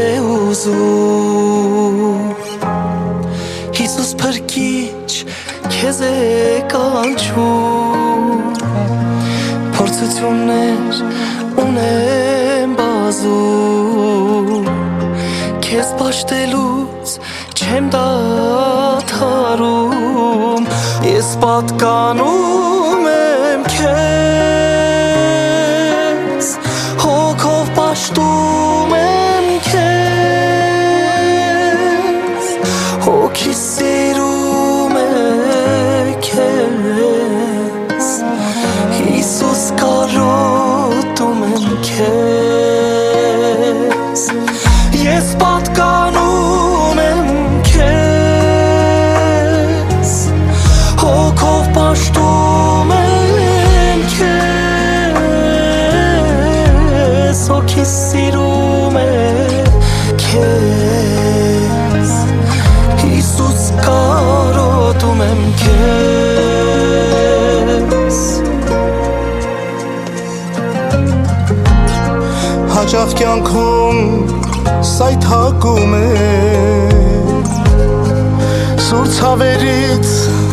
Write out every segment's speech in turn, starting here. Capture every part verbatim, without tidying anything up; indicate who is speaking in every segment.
Speaker 1: ուզում Հիսուս փրկիչ քեզ է կանչում Փորձություններ ունեմ բազում Քեզ պաշտելուց չեմ դադարում Ես պատկանում եմ քեզ Հոգով պաշտում եմ քեզ Հոգի սիրում է քեզ Հիսուս կարոտում եմ քեզ Ես պատկանում եմ քեզ Հոգով պաշտում եմ քեզ Հոգի սիրում է քեզ Հիսուս կարոտում եմ քեզ Հաճախ կյանքում սայթակում է Սուր ցավերից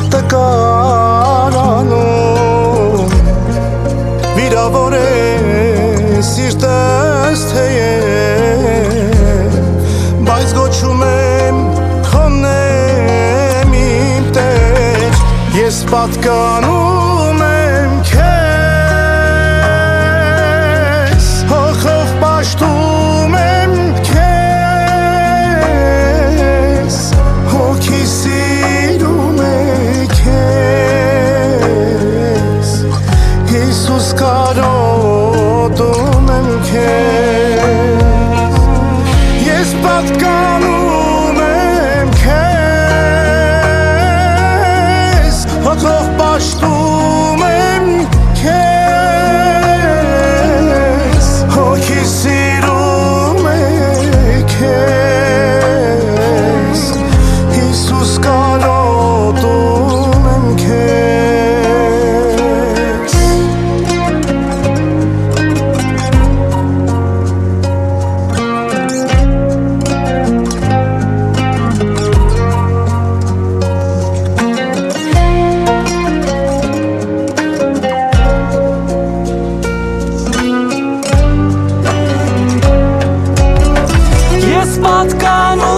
Speaker 1: տկարանում Վիրավոր է սիրտս թեև Բայց գոչում եմ քոնեմ իմ Տեր Ես պատկանում եմ քեզ Հոգով պաշտում եմ քեզ Հոգի սիրում է քեզ Հիսուս կարոտում եմ քեզ Ես պատկանում եմ քեզ Հոգով պաշտում եմ քեզ Հոգի սիրում է քեզ Հիսուս կարոտում եմ քեզ Ես պատկանում